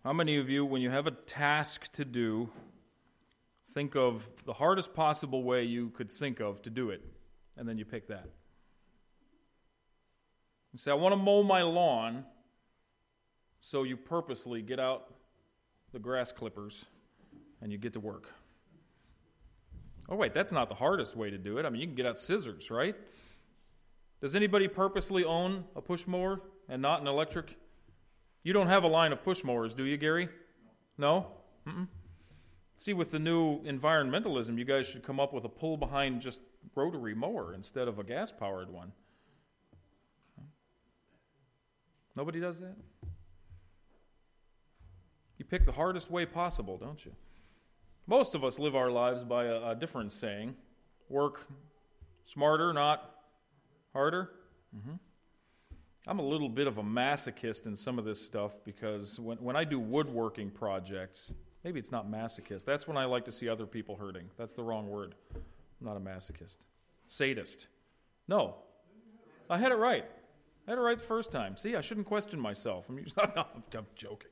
How many of you, when you have a task to do, think of the hardest possible way you could think of to do it, and then you pick that? You say, I want to mow my lawn, so you purposely get out the grass clippers and you get to work. Oh wait, that's not the hardest way to do it. I mean, you can get out scissors, right? Does anybody purposely own a push mower and not an electric? You don't have a line of push mowers, do you, Gary? No? Mm-mm. See, with the new environmentalism, you guys should come up with a pull-behind just rotary mower instead of a gas-powered one. Nobody does that? You pick the hardest way possible, don't you? Most of us live our lives by a different saying. Work smarter, not harder. Mm-hmm. I'm a little bit of a masochist in some of this stuff because when I do woodworking projects, maybe it's not masochist. That's when I like to see other people hurting. That's the wrong word. I'm not a masochist. Sadist. No. I had it right. I had it right the first time. See, I shouldn't question myself. I'm joking.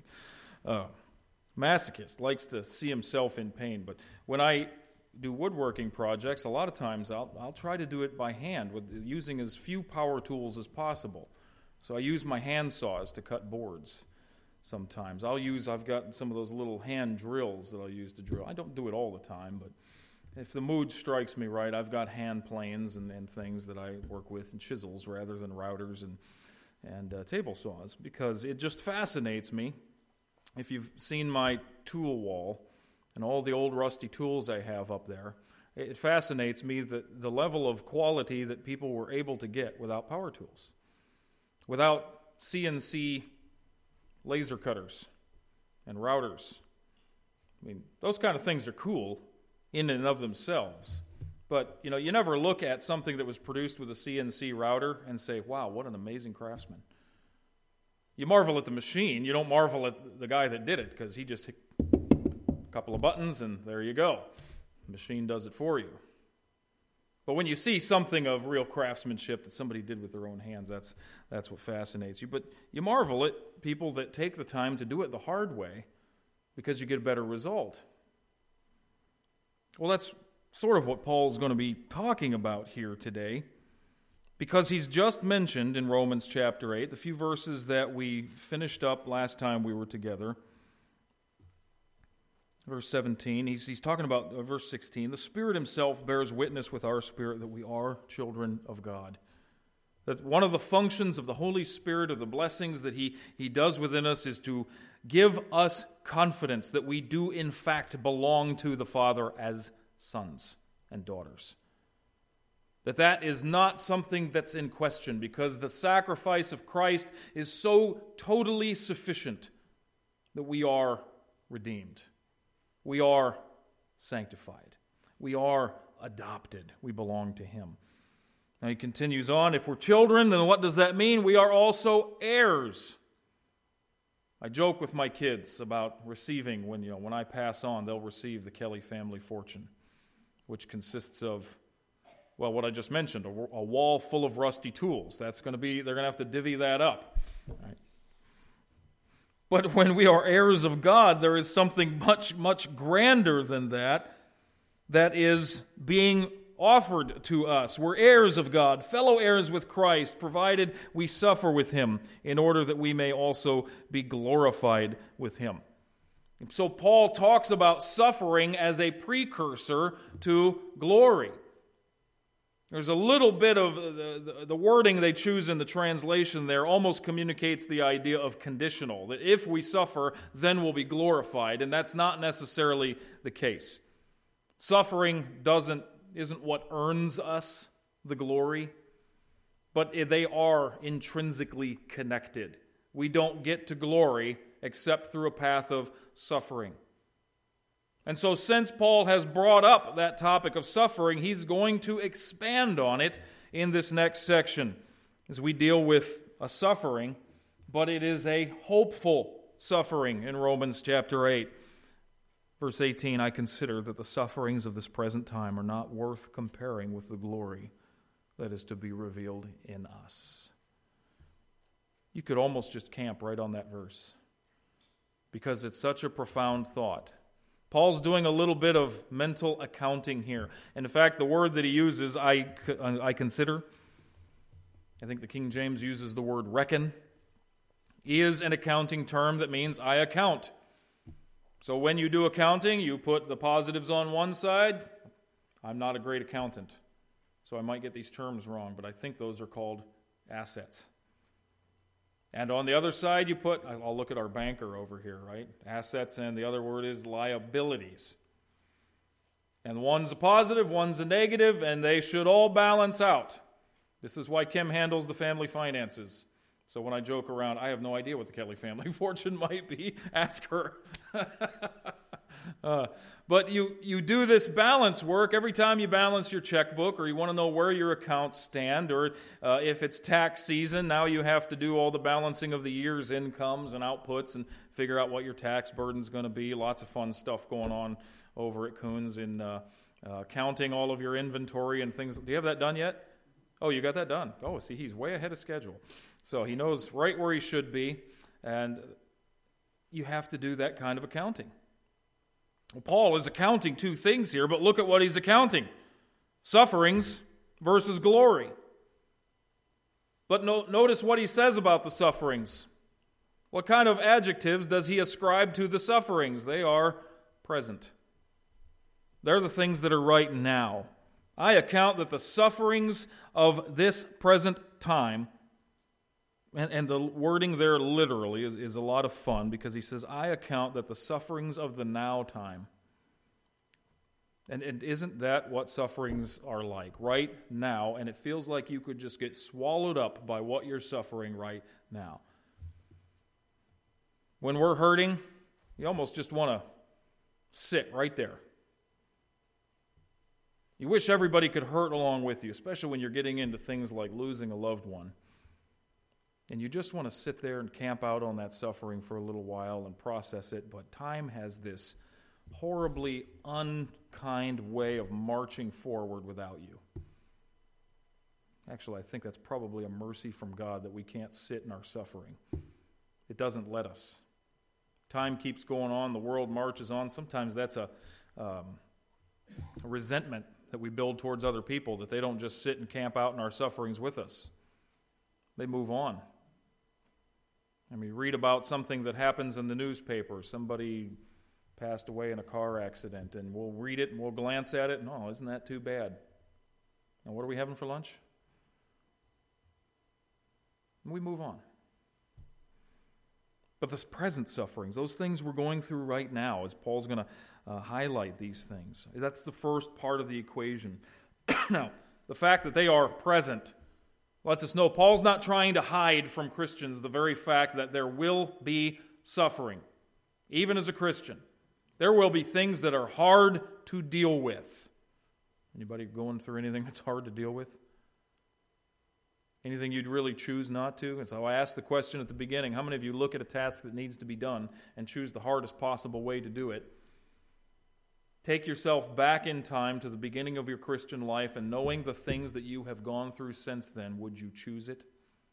Masochist likes to see himself in pain, but when I do woodworking projects, a lot of times I'll try to do it by hand with using as few power tools as possible. So I use my hand saws to cut boards sometimes. I've got some of those little hand drills that I'll use to drill. I don't do it all the time, but if the mood strikes me right, I've got hand planes and things that I work with, and chisels rather than routers and table saws, because it just fascinates me. If you've seen my tool wall and all the old rusty tools I have up there, it fascinates me that the level of quality that people were able to get without power tools, without CNC laser cutters and routers. I mean, those kind of things are cool in and of themselves. But, you never look at something that was produced with a CNC router and say, wow, what an amazing craftsman. You marvel at the machine. You don't marvel at the guy that did it, because he just hit a couple of buttons and there you go. The machine does it for you. But when you see something of real craftsmanship that somebody did with their own hands, that's what fascinates you. But you marvel at people that take the time to do it the hard way because you get a better result. Well, that's sort of what Paul's going to be talking about here today, because he's just mentioned in Romans chapter 8, the few verses that we finished up last time we were together. Verse 17, he's talking about verse 16. The Spirit himself bears witness with our spirit that we are children of God. That one of the functions of the Holy Spirit, of the blessings that he does within us, is to give us confidence that we do in fact belong to the Father as sons and daughters. That is not something that's in question, because the sacrifice of Christ is so totally sufficient that we are redeemed. We are sanctified. We are adopted. We belong to Him. Now he continues on, if we're children, then what does that mean? We are also heirs. I joke with my kids about receiving, when I pass on, they'll receive the Kelly family fortune, which consists of, well, what I just mentioned, a wall full of rusty tools. They're going to have to divvy that up. Right? But when we are heirs of God, there is something much, much grander than that is being offered to us. We're heirs of God, fellow heirs with Christ, provided we suffer with Him, in order that we may also be glorified with Him. So Paul talks about suffering as a precursor to glory. There's a little bit of the wording they choose in the translation there almost communicates the idea of conditional, that if we suffer, then we'll be glorified, and that's not necessarily the case. Suffering isn't what earns us the glory, but they are intrinsically connected. We don't get to glory except through a path of suffering. And so since Paul has brought up that topic of suffering, he's going to expand on it in this next section as we deal with a suffering, but it is a hopeful suffering in Romans chapter 8. Verse 18, I consider that the sufferings of this present time are not worth comparing with the glory that is to be revealed in us. You could almost just camp right on that verse. because it's such a profound thought. Paul's doing a little bit of mental accounting here. And in fact, the word that he uses, I consider, I think the King James uses the word reckon, is an accounting term that means I account. So when you do accounting, you put the positives on one side. I'm not a great accountant, so I might get these terms wrong, but I think those are called assets. And on the other side, you put, I'll look at our banker over here, right? Assets, and the other word is liabilities. And one's a positive, one's a negative, and they should all balance out. This is why Kim handles the family finances. So when I joke around, I have no idea what the Kelly family fortune might be. Ask her. But you do this balance work every time you balance your checkbook, or you want to know where your accounts stand, or if it's tax season, now you have to do all the balancing of the year's incomes and outputs and figure out what your tax burden's going to be. Lots of fun stuff going on over at Coons in counting all of your inventory and things. Do you have that done yet? Oh, you got that done. Oh, see, he's way ahead of schedule. So he knows right where he should be, and you have to do that kind of accounting. Well, Paul is accounting two things here, but look at what he's accounting. Sufferings versus glory. But notice what he says about the sufferings. What kind of adjectives does he ascribe to the sufferings? They are present. They're the things that are right now. I account that the sufferings of this present time, and the wording there literally is a lot of fun, because he says, I account that the sufferings of the now time. And isn't that what sufferings are like right now? And it feels like you could just get swallowed up by what you're suffering right now. When we're hurting, you almost just want to sit right there. You wish everybody could hurt along with you, especially when you're getting into things like losing a loved one. And you just want to sit there and camp out on that suffering for a little while and process it. But time has this horribly unkind way of marching forward without you. Actually, I think that's probably a mercy from God that we can't sit in our suffering. It doesn't let us. Time keeps going on. The world marches on. Sometimes that's a resentment that we build towards other people, that they don't just sit and camp out in our sufferings with us. They move on. And we read about something that happens in the newspaper. Somebody passed away in a car accident, and we'll read it and we'll glance at it, and oh, isn't that too bad? And what are we having for lunch? And we move on. But the present sufferings, those things we're going through right now, as Paul's going to highlight these things. That's the first part of the equation. Now, the fact that they are present lets us know Paul's not trying to hide from Christians the very fact that there will be suffering. Even as a Christian, there will be things that are hard to deal with. Anybody going through anything that's hard to deal with? Anything you'd really choose not to? And so I asked the question at the beginning, how many of you look at a task that needs to be done and choose the hardest possible way to do it? Take yourself back in time to the beginning of your Christian life, and knowing the things that you have gone through since then, would you choose it?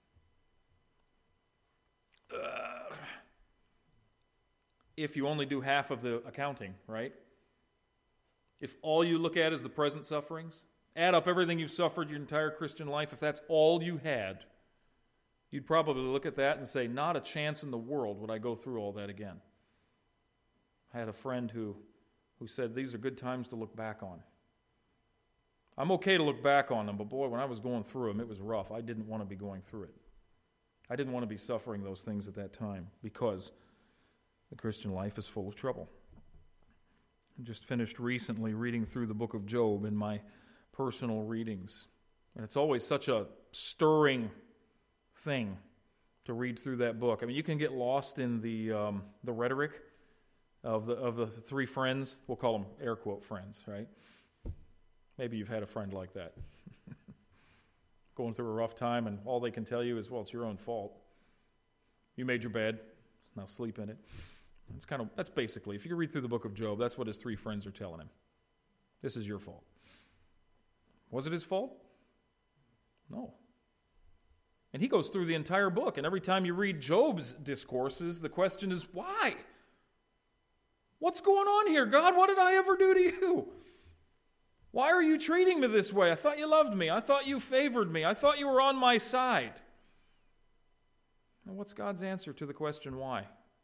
If you only do half of the accounting, right? If all you look at is the present sufferings, add up everything you've suffered your entire Christian life, if that's all you had, you'd probably look at that and say, not a chance in the world would I go through all that again. I had a friend who said, these are good times to look back on. I'm okay to look back on them, but boy, when I was going through them, it was rough. I didn't want to be going through it. I didn't want to be suffering those things at that time, because the Christian life is full of trouble. I just finished recently reading through the book of Job in my personal readings. And it's always such a stirring thing to read through that book. I mean, you can get lost in the rhetoric of the three friends. We'll call them air quote friends, right? Maybe you've had a friend like that. Going through a rough time, and all they can tell you is, well, it's your own fault. You made your bed, now sleep in it. That's basically, if you read through the book of Job, that's what his three friends are telling him. This is your fault. Was it his fault? No. And he goes through the entire book, and every time you read Job's discourses, the question is, why? What's going on here? God, what did I ever do to you? Why are you treating me this way? I thought you loved me. I thought you favored me. I thought you were on my side. And what's God's answer to the question why?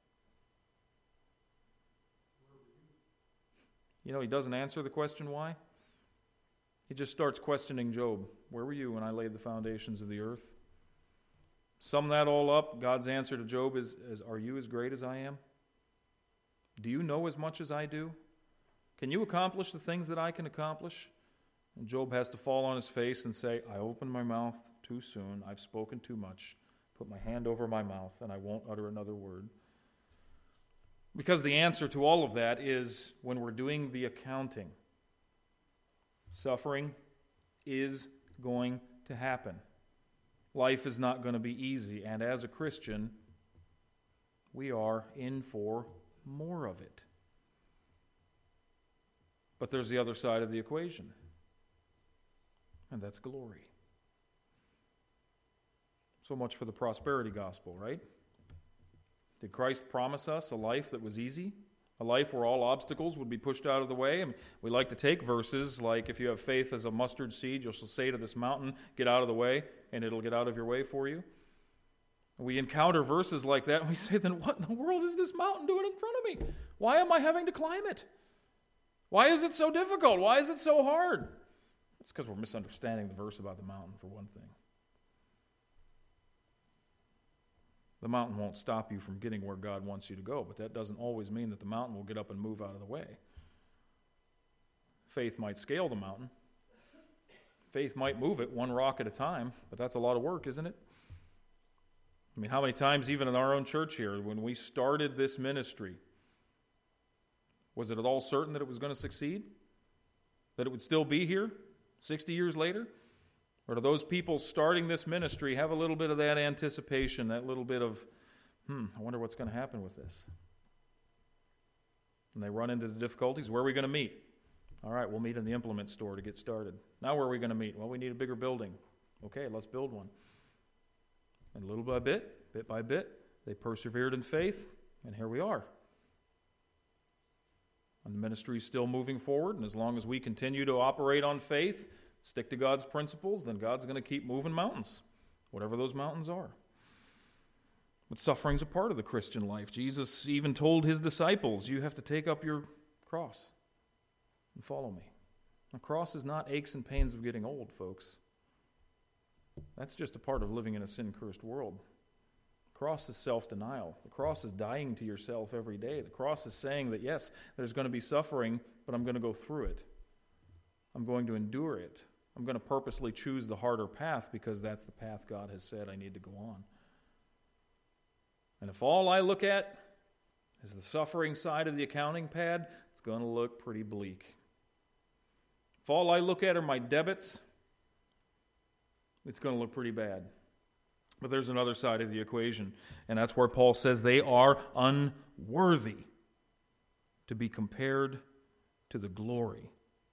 You know, he doesn't answer the question why. He just starts questioning Job. Where were you when I laid the foundations of the earth? Sum that all up, God's answer to Job is are you as great as I am? Do you know as much as I do? Can you accomplish the things that I can accomplish? And Job has to fall on his face and say, I opened my mouth too soon. I've spoken too much. Put my hand over my mouth, and I won't utter another word. Because the answer to all of that is when we're doing the accounting, suffering is going to happen. Life is not going to be easy, and as a Christian, we are in for more of it. But there's the other side of the equation, and that's glory. So much for the prosperity gospel, right? Did Christ promise us a life that was easy? A life where all obstacles would be pushed out of the way? And we like to take verses like, if you have faith as a mustard seed, you shall say to this mountain, get out of the way, and it'll get out of your way for you. We encounter verses like that, and we say, then what in the world is this mountain doing in front of me? Why am I having to climb it? Why is it so difficult? Why is it so hard? It's because we're misunderstanding the verse about the mountain, for one thing. The mountain won't stop you from getting where God wants you to go, but that doesn't always mean that the mountain will get up and move out of the way. Faith might scale the mountain. Faith might move it one rock at a time, but that's a lot of work, isn't it? I mean, how many times, even in our own church here, when we started this ministry, was it at all certain that it was going to succeed? That it would still be here 60 years later? Or do those people starting this ministry have a little bit of that anticipation, that little bit of, I wonder what's going to happen with this? And they run into the difficulties. Where are we going to meet? All right, we'll meet in the implement store to get started. Now where are we going to meet? Well, we need a bigger building. Okay, let's build one. And little by bit by bit, they persevered in faith, and here we are. And the ministry is still moving forward, and as long as we continue to operate on faith, stick to God's principles, then God's going to keep moving mountains, whatever those mountains are. But suffering's a part of the Christian life. Jesus even told his disciples, you have to take up your cross and follow me. The cross is not aches and pains of getting old, folks. That's just a part of living in a sin-cursed world. The cross is self-denial. The cross is dying to yourself every day. The cross is saying that, yes, there's going to be suffering, but I'm going to go through it. I'm going to endure it. I'm going to purposely choose the harder path because that's the path God has said I need to go on. And if all I look at is the suffering side of the accounting pad, it's going to look pretty bleak. If all I look at are my debits, it's going to look pretty bad. But there's another side of the equation, and that's where Paul says they are unworthy to be compared to the glory.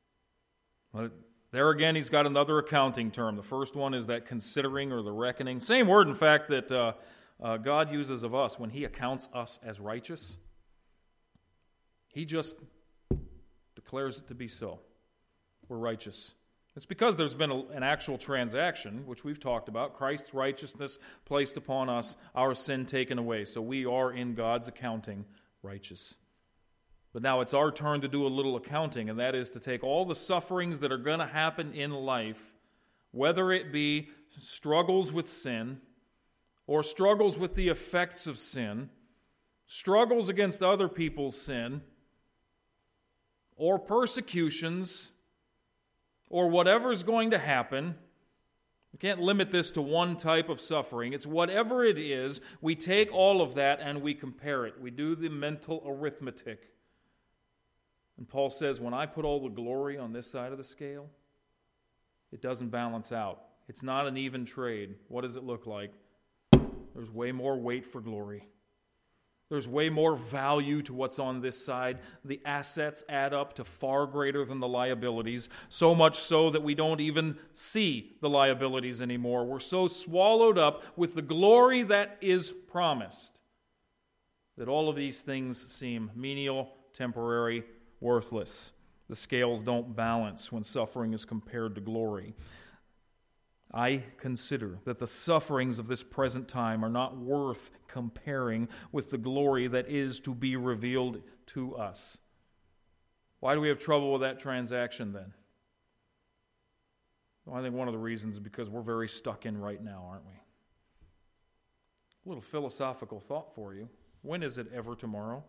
There again, he's got another accounting term. The first one is that considering or the reckoning. Same word, in fact, that God uses of us when he accounts us as righteous. He just declares it to be so. We're righteous. It's because there's been an actual transaction, which we've talked about, Christ's righteousness placed upon us, our sin taken away. So we are in God's accounting righteous. But now it's our turn to do a little accounting, and that is to take all the sufferings that are going to happen in life, whether it be struggles with sin, or struggles with the effects of sin, struggles against other people's sin, or persecutions, or whatever's going to happen. We can't limit this to one type of suffering. It's whatever it is, we take all of that and we compare it. We do the mental arithmetic. And Paul says, when I put all the glory on this side of the scale, it doesn't balance out. It's not an even trade. What does it look like? There's way more weight for glory. There's way more value to what's on this side. The assets add up to far greater than the liabilities, so much so that we don't even see the liabilities anymore. We're so swallowed up with the glory that is promised that all of these things seem menial, temporary, worthless. The scales don't balance when suffering is compared to glory. I consider that the sufferings of this present time are not worth comparing with the glory that is to be revealed to us. Why do we have trouble with that transaction then? Well, I think one of the reasons is because we're very stuck in right now, aren't we? A little philosophical thought for you. When is it ever tomorrow?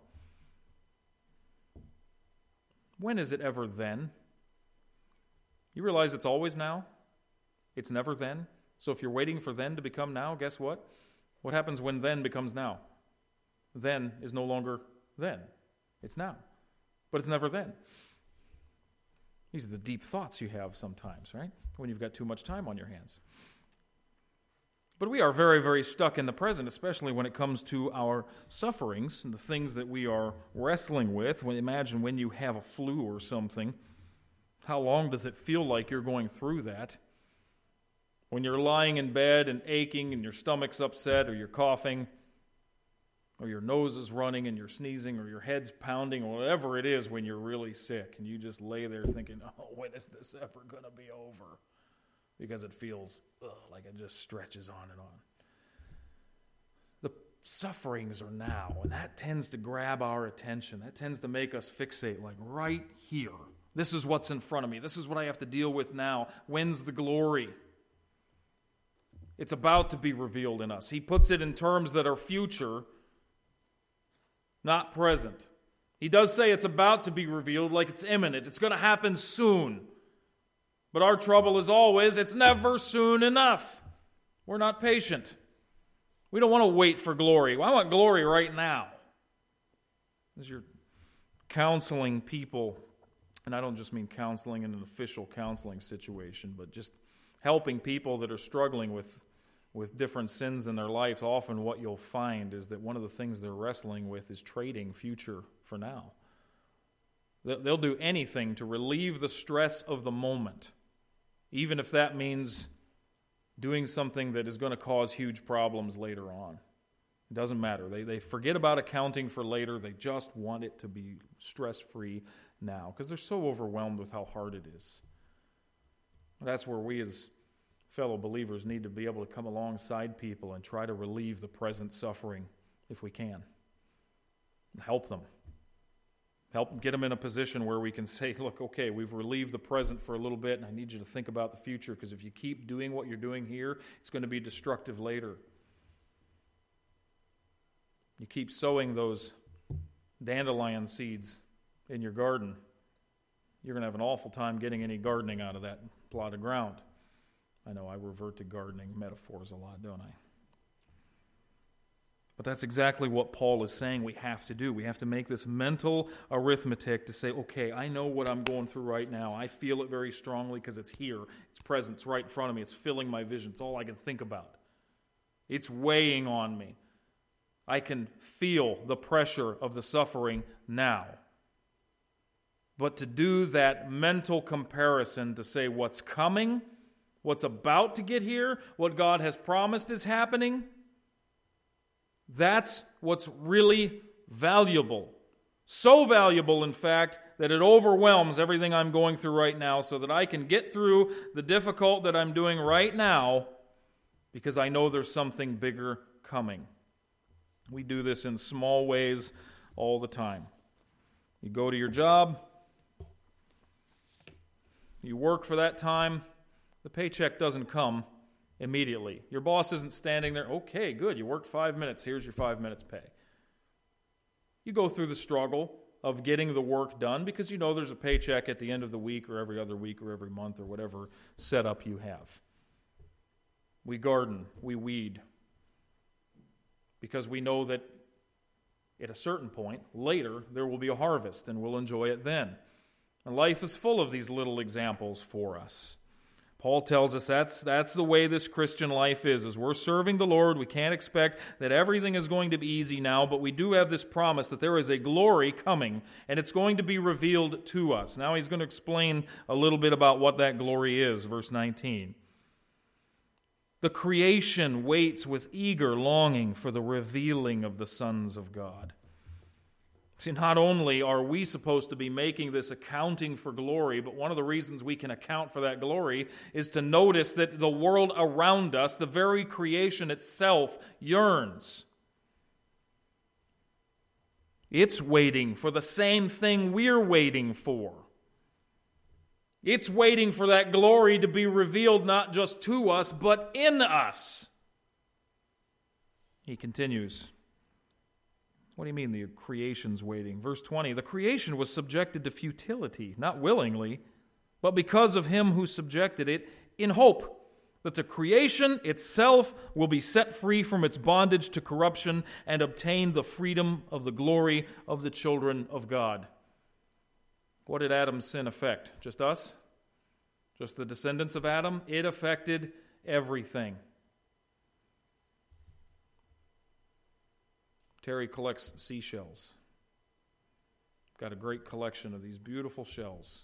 When is it ever then? You realize it's always now? It's never then. So if you're waiting for then to become now, guess what? What happens when then becomes now? Then is no longer then. It's now. But it's never then. These are the deep thoughts you have sometimes, right? When you've got too much time on your hands. But we are very, very stuck in the present, especially when it comes to our sufferings and the things that we are wrestling with. Imagine when you have a flu or something. How long does it feel like you're going through that? When you're lying in bed and aching and your stomach's upset or you're coughing or your nose is running and you're sneezing or your head's pounding or whatever it is when you're really sick and you just lay there thinking, oh, when is this ever going to be over? Because it feels like it just stretches on and on. The sufferings are now, and that tends to grab our attention. That tends to make us fixate, like right here. This is what's in front of me. This is what I have to deal with now. When's the glory? It's about to be revealed in us. He puts it in terms that are future, not present. He does say it's about to be revealed like it's imminent. It's going to happen soon. But our trouble is always, it's never soon enough. We're not patient. We don't want to wait for glory. I want glory right now. As you're counseling people, and I don't just mean counseling in an official counseling situation, but just helping people that are struggling with different sins in their lives, often what you'll find is that one of the things they're wrestling with is trading future for now. They'll do anything to relieve the stress of the moment, even if that means doing something that is going to cause huge problems later on. It doesn't matter. They forget about accounting for later. They just want it to be stress-free now because they're so overwhelmed with how hard it is. That's where we as fellow believers need to be able to come alongside people and try to relieve the present suffering if we can. And help them. Help get them in a position where we can say, look, okay, we've relieved the present for a little bit, and I need you to think about the future, because if you keep doing what you're doing here, it's going to be destructive later. You keep sowing those dandelion seeds in your garden, you're going to have an awful time getting any gardening out of that plot of ground. I know I revert to gardening metaphors a lot, don't I? But that's exactly what Paul is saying we have to do. We have to make this mental arithmetic to say, okay, I know what I'm going through right now. I feel it very strongly because it's here. It's present. It's right in front of me. It's filling my vision. It's all I can think about. It's weighing on me. I can feel the pressure of the suffering now. But to do that mental comparison to say what's coming, what's about to get here, what God has promised is happening, that's what's really valuable. So valuable, in fact, that it overwhelms everything I'm going through right now so that I can get through the difficult that I'm doing right now because I know there's something bigger coming. We do this in small ways all the time. You go to your job, you work for that time, the paycheck doesn't come immediately. Your boss isn't standing there, okay, good, you worked 5 minutes, here's your 5 minutes pay. You go through the struggle of getting the work done because you know there's a paycheck at the end of the week or every other week or every month or whatever setup you have. We garden, we weed, because we know that at a certain point, later, there will be a harvest and we'll enjoy it then. And life is full of these little examples for us. Paul tells us that's the way this Christian life is. As we're serving the Lord, we can't expect that everything is going to be easy now, but we do have this promise that there is a glory coming, and it's going to be revealed to us. Now he's going to explain a little bit about what that glory is, verse 19. The creation waits with eager longing for the revealing of the sons of God. See, not only are we supposed to be making this accounting for glory, but one of the reasons we can account for that glory is to notice that the world around us, the very creation itself, yearns. It's waiting for the same thing we're waiting for. It's waiting for that glory to be revealed not just to us, but in us. He continues. What do you mean the creation's waiting? Verse 20, the creation was subjected to futility, not willingly, but because of him who subjected it, in hope that the creation itself will be set free from its bondage to corruption and obtain the freedom of the glory of the children of God. What did Adam's sin affect? Just us? Just the descendants of Adam? It affected everything. Terry collects seashells. Got a great collection of these beautiful shells.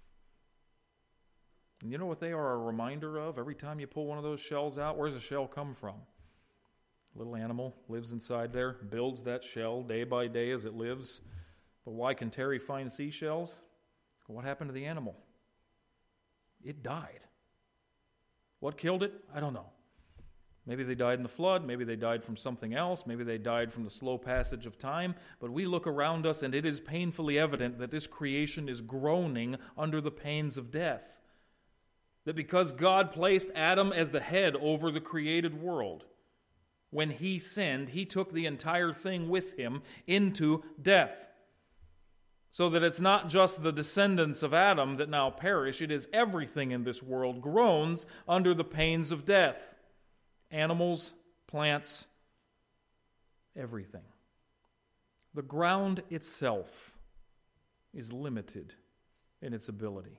And you know what they are a reminder of? Every time you pull one of those shells out, where's the shell come from? A little animal lives inside there, builds that shell day by day as it lives. But why can Terry find seashells? What happened to the animal? It died. What killed it? I don't know. Maybe they died in the flood. Maybe they died from something else. Maybe they died from the slow passage of time. But we look around us, and it is painfully evident that this creation is groaning under the pains of death. That because God placed Adam as the head over the created world, when he sinned, he took the entire thing with him into death. So that it's not just the descendants of Adam that now perish. It is everything in this world groans under the pains of death. Animals, plants, everything. The ground itself is limited in its ability.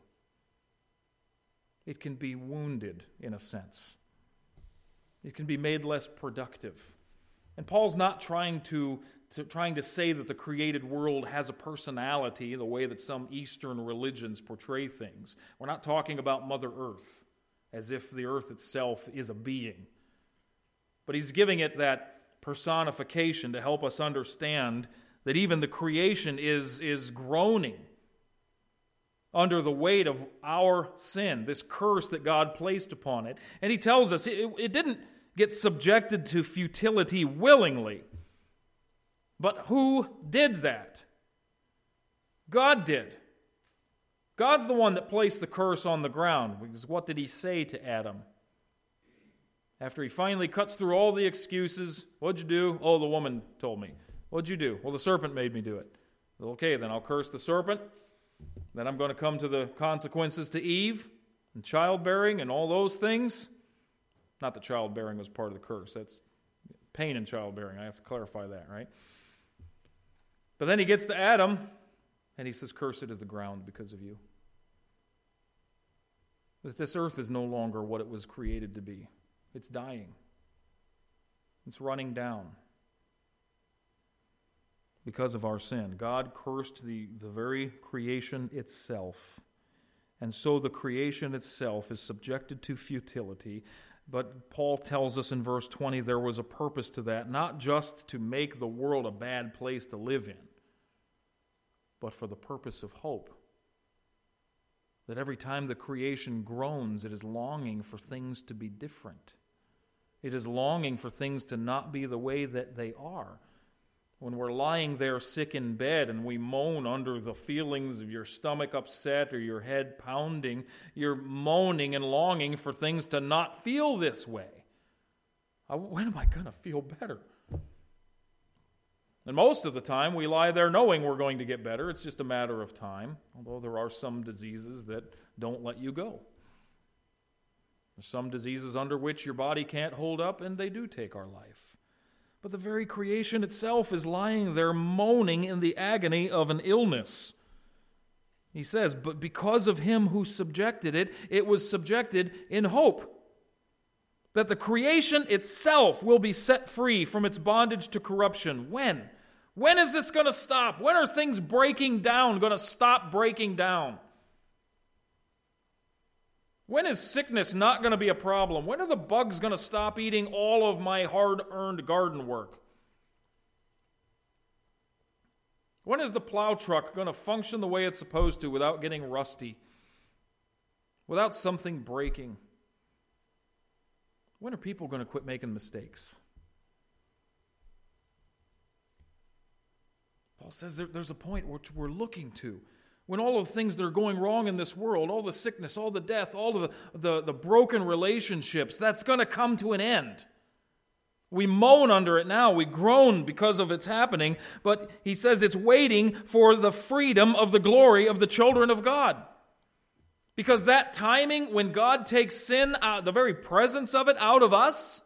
It can be wounded in a sense. It can be made less productive. And Paul's not trying to say that the created world has a personality the way that some Eastern religions portray things. We're not talking about Mother Earth as if the earth itself is a being. But he's giving it that personification to help us understand that even the creation is groaning under the weight of our sin, this curse that God placed upon it. And he tells us it didn't get subjected to futility willingly. But who did that? God did. God's the one that placed the curse on the ground. Because what did he say to Adam? After he finally cuts through all the excuses, what'd you do? Oh, the woman told me. What'd you do? Well, the serpent made me do it. Okay, then I'll curse the serpent. Then I'm going to come to the consequences to Eve and childbearing and all those things. Not that childbearing was part of the curse. That's pain in childbearing. I have to clarify that, right? But then he gets to Adam, and he says, cursed is the ground because of you. That this earth is no longer what it was created to be. It's dying. It's running down because of our sin. God cursed the very creation itself. And so the creation itself is subjected to futility. But Paul tells us in verse 20 there was a purpose to that, not just to make the world a bad place to live in, but for the purpose of hope. That every time the creation groans, it is longing for things to be different. It is longing for things to not be the way that they are. When we're lying there sick in bed and we moan under the feelings of your stomach upset or your head pounding, you're moaning and longing for things to not feel this way. When am I going to feel better? And most of the time we lie there knowing we're going to get better. It's just a matter of time, although there are some diseases that don't let you go. There's some diseases under which your body can't hold up, and they do take our life. But the very creation itself is lying there moaning in the agony of an illness. He says, but because of him who subjected it, it was subjected in hope that the creation itself will be set free from its bondage to corruption. When? When is this going to stop? When are things breaking down going to stop breaking down? When is sickness not going to be a problem? When are the bugs going to stop eating all of my hard-earned garden work? When is the plow truck going to function the way it's supposed to without getting rusty? Without something breaking? When are people going to quit making mistakes? Paul says there's a point which we're looking to. When all of the things that are going wrong in this world, all the sickness, all the death, all of the broken relationships, that's going to come to an end. We moan under it now. We groan because of its happening. But he says it's waiting for the freedom of the glory of the children of God. Because that timing when God takes sin, the very presence of it, out of us,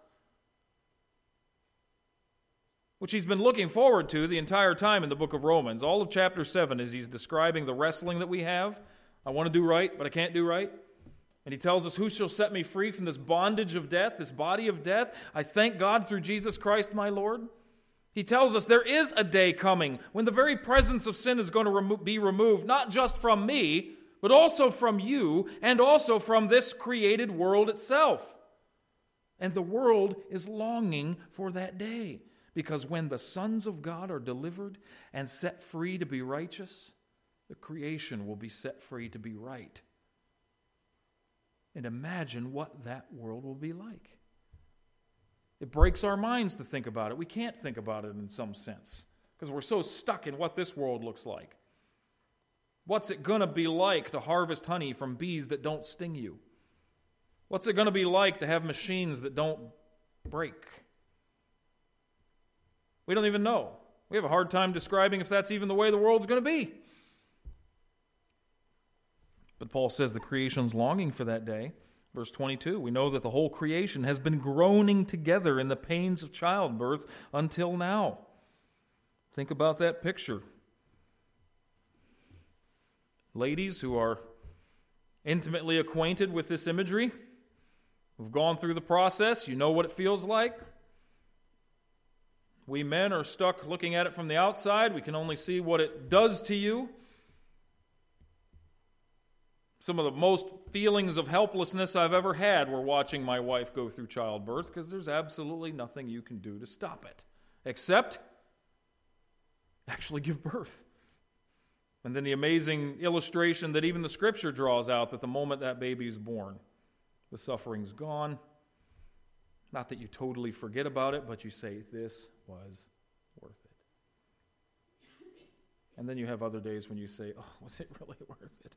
which he's been looking forward to the entire time in the book of Romans. All of chapter 7 is he's describing the wrestling that we have. I want to do right, but I can't do right. And he tells us, who shall set me free from this bondage of death, this body of death? I thank God through Jesus Christ my Lord. He tells us there is a day coming when the very presence of sin is going to be removed, not just from me, but also from you, and also from this created world itself. And the world is longing for that day. Because when the sons of God are delivered and set free to be righteous, the creation will be set free to be right. And imagine what that world will be like. It breaks our minds to think about it. We can't think about it in some sense because we're so stuck in what this world looks like. What's it going to be like to harvest honey from bees that don't sting you? What's it going to be like to have machines that don't break? We don't even know. We have a hard time describing if that's even the way the world's going to be. But Paul says the creation's longing for that day. Verse 22, we know that the whole creation has been groaning together in the pains of childbirth until now. Think about that picture. Ladies who are intimately acquainted with this imagery, who've gone through the process, you know what it feels like. We men are stuck looking at it from the outside. We can only see what it does to you. Some of the most feelings of helplessness I've ever had were watching my wife go through childbirth because there's absolutely nothing you can do to stop it except actually give birth. And then the amazing illustration that even the Scripture draws out that the moment that baby is born, the suffering's gone. Not that you totally forget about it, but you say, this was worth it. And then you have other days when you say, oh, was it really worth it?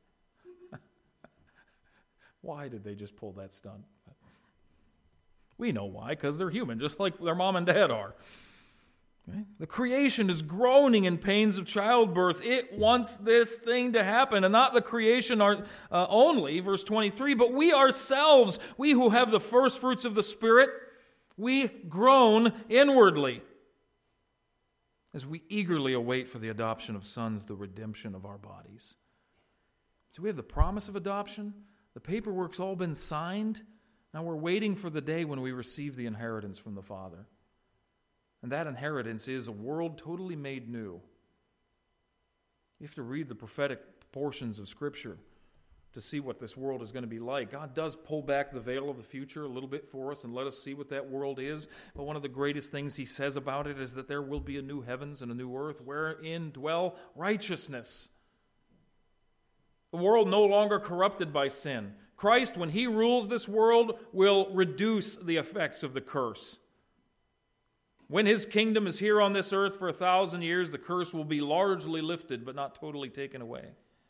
Why did they just pull that stunt? We know why, because they're human, just like their mom and dad are. Okay? The creation is groaning in pains of childbirth. It wants this thing to happen, and not the creation only, verse 23, but we ourselves, we who have the first fruits of the Spirit, we groan inwardly as we eagerly await for the adoption of sons, the redemption of our bodies. So we have the promise of adoption. The paperwork's all been signed. Now we're waiting for the day when we receive the inheritance from the Father. And that inheritance is a world totally made new. You have to read the prophetic portions of Scripture to see what this world is going to be like. God does pull back the veil of the future a little bit for us and let us see what that world is. But one of the greatest things he says about it is that there will be a new heavens and a new earth wherein dwell righteousness. The world no longer corrupted by sin. Christ, when he rules this world, will reduce the effects of the curse. When his kingdom is here on this earth for 1,000 years, the curse will be largely lifted, but not totally taken away.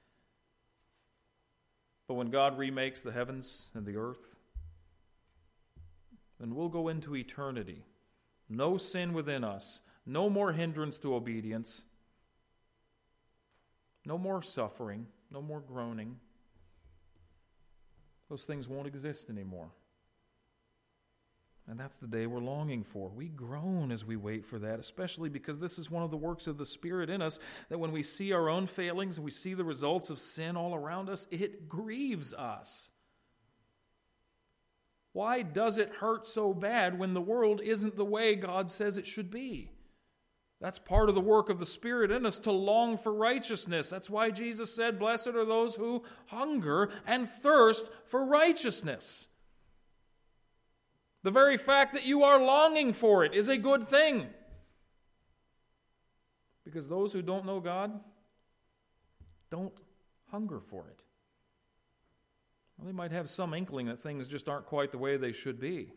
But when God remakes the heavens and the earth, then we'll go into eternity. No sin within us, no more hindrance to obedience, no more suffering, no more groaning. Those things won't exist anymore. And that's the day we're longing for. We groan as we wait for that, especially because this is one of the works of the Spirit in us, that when we see our own failings and we see the results of sin all around us, it grieves us. Why does it hurt so bad when the world isn't the way God says it should be? That's part of the work of the Spirit in us, to long for righteousness. That's why Jesus said, "Blessed are those who hunger and thirst for righteousness." The very fact that you are longing for it is a good thing. Because those who don't know God don't hunger for it. Well, they might have some inkling that things just aren't quite the way they should be.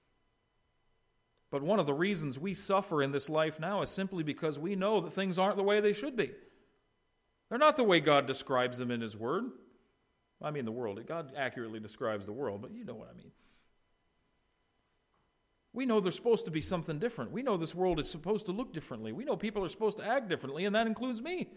But one of the reasons we suffer in this life now is simply because we know that things aren't the way they should be. They're not the way God describes them in His Word. I mean the world. God accurately describes the world, but you know what I mean. We know there's supposed to be something different. We know this world is supposed to look differently. We know people are supposed to act differently, and that includes me.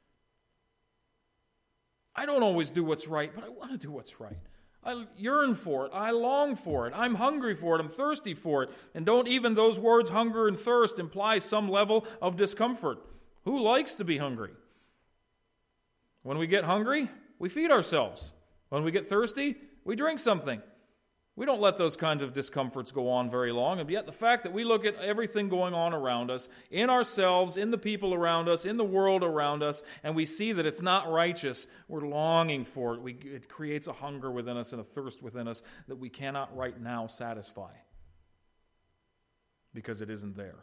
I don't always do what's right, but I want to do what's right. I yearn for it. I long for it. I'm hungry for it. I'm thirsty for it. And don't even those words, hunger and thirst, imply some level of discomfort? Who likes to be hungry? When we get hungry, we feed ourselves. When we get thirsty, we drink something. We don't let those kinds of discomforts go on very long. And yet the fact that we look at everything going on around us, in ourselves, in the people around us, in the world around us, and we see that it's not righteous, we're longing for it. It creates a hunger within us and a thirst within us that we cannot right now satisfy because it isn't there.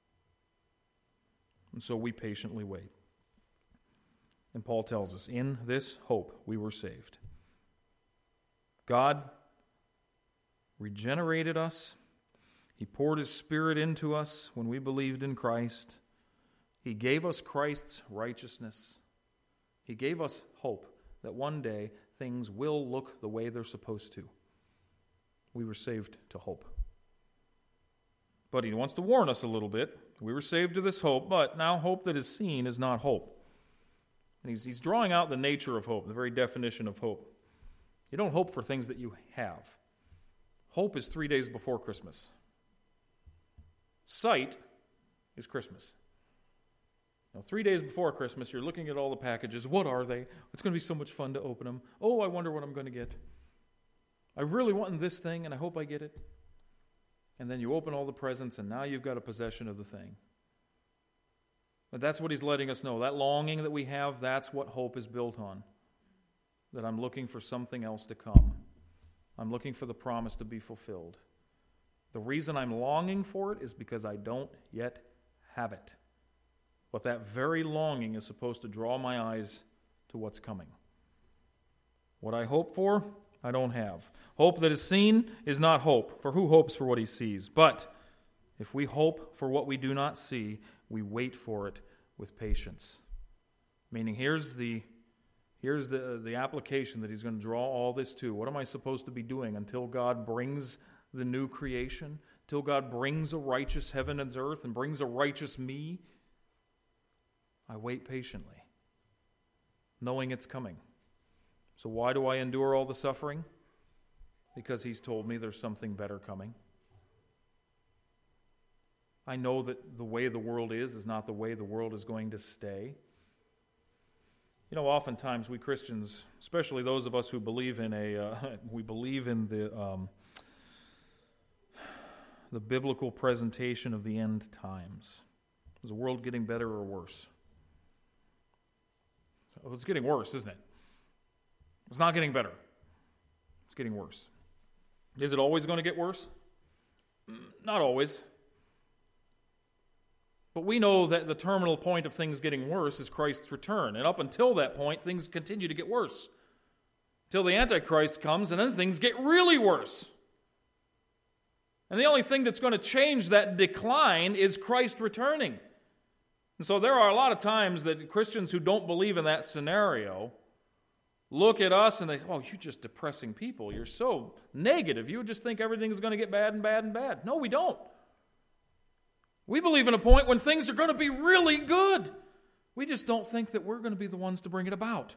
And so we patiently wait. And Paul tells us, in this hope we were saved. God regenerated us. He poured His Spirit into us when we believed in Christ. He gave us Christ's righteousness. He gave us hope that one day things will look the way they're supposed to. We were saved to hope. But He wants to warn us a little bit. We were saved to this hope, but now hope that is seen is not hope. And he's drawing out the nature of hope, the very definition of hope. You don't hope for things that you have. Hope is 3 days before Christmas. Sight is Christmas. Now, 3 days before Christmas, you're looking at all the packages. What are they? It's going to be so much fun to open them. Oh, I wonder what I'm going to get. I really want this thing, and I hope I get it. And then you open all the presents, and now you've got a possession of the thing. But that's what he's letting us know. That longing that we have, that's what hope is built on. That I'm looking for something else to come. I'm looking for the promise to be fulfilled. The reason I'm longing for it is because I don't yet have it. But that very longing is supposed to draw my eyes to what's coming. What I hope for, I don't have. Hope that is seen is not hope, for who hopes for what he sees? But if we hope for what we do not see, we wait for it with patience. Meaning, here's the application that he's going to draw all this to. What am I supposed to be doing until God brings the new creation? Till God brings a righteous heaven and earth and brings a righteous me? I wait patiently, knowing it's coming. So why do I endure all the suffering? Because He's told me there's something better coming. I know that the way the world is not the way the world is going to stay. You know, oftentimes we Christians, especially those of us who believe in the biblical presentation of the end times. Is the world getting better or worse? Well, it's getting worse, isn't it? It's not getting better. It's getting worse. Is it always going to get worse? Not always. But we know that the terminal point of things getting worse is Christ's return. And up until that point, things continue to get worse. Till the Antichrist comes, and then things get really worse. And the only thing that's going to change that decline is Christ returning. And so there are a lot of times that Christians who don't believe in that scenario look at us and they say, oh, you're just depressing people. You're so negative. You would just think everything's going to get bad and bad and bad. No, we don't. We believe in a point when things are going to be really good. We just don't think that we're going to be the ones to bring it about.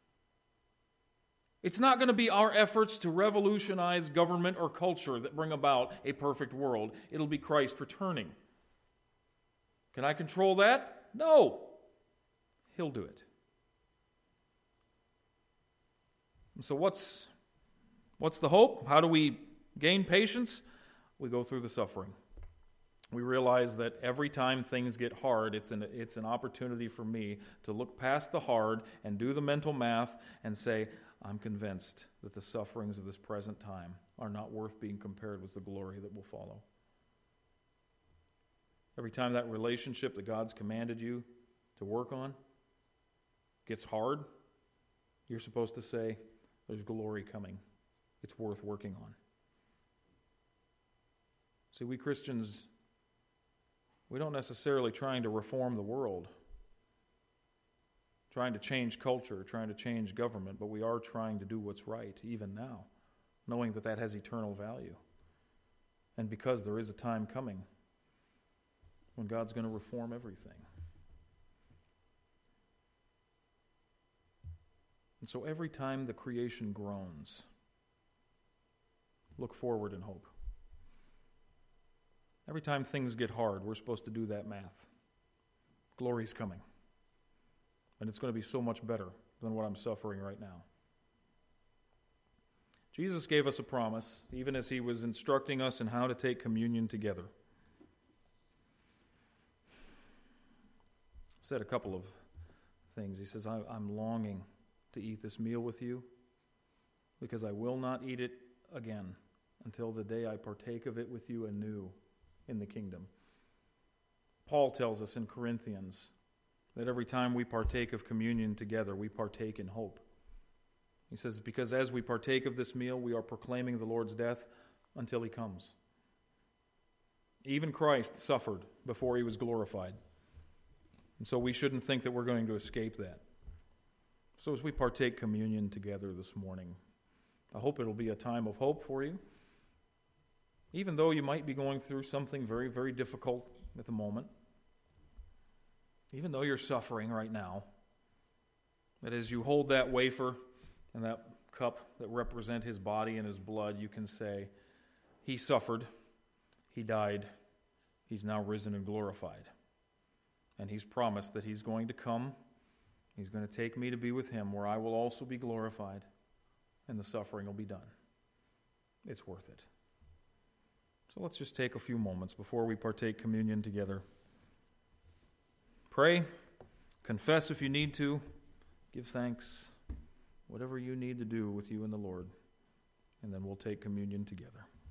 It's not going to be our efforts to revolutionize government or culture that bring about a perfect world. It'll be Christ returning. Can I control that? No. He'll do it. And so what's the hope? How do we gain patience? We go through the suffering. We realize that every time things get hard, it's an opportunity for me to look past the hard and do the mental math and say, I'm convinced that the sufferings of this present time are not worth being compared with the glory that will follow. Every time that relationship that God's commanded you to work on, gets hard, you're supposed to say, there's glory coming. It's worth working on. See, we Christians, we don't necessarily trying to reform the world, trying to change culture, trying to change government, but we are trying to do what's right, even now, knowing that that has eternal value. And because there is a time coming when God's going to reform everything. And so every time the creation groans, look forward in hope. Every time things get hard, we're supposed to do that math. Glory's coming. And it's going to be so much better than what I'm suffering right now. Jesus gave us a promise, even as he was instructing us in how to take communion together. He said a couple of things. He says, I'm longing to eat this meal with you because I will not eat it again until the day I partake of it with you anew in the kingdom. Paul tells us in Corinthians that every time we partake of communion together, we partake in hope. He says, because as we partake of this meal, we are proclaiming the Lord's death until he comes. Even Christ suffered before he was glorified. And so we shouldn't think that we're going to escape that. So as we partake communion together this morning, I hope it'll be a time of hope for you. Even though you might be going through something very, very difficult at the moment, even though you're suffering right now, that as you hold that wafer and that cup that represent his body and his blood, you can say, he suffered, he died, he's now risen and glorified. And he's promised that he's going to come, he's going to take me to be with him, where I will also be glorified, and the suffering will be done. It's worth it. So let's just take a few moments before we partake communion together. Pray, confess if you need to, give thanks, whatever you need to do with you and the Lord, and then we'll take communion together.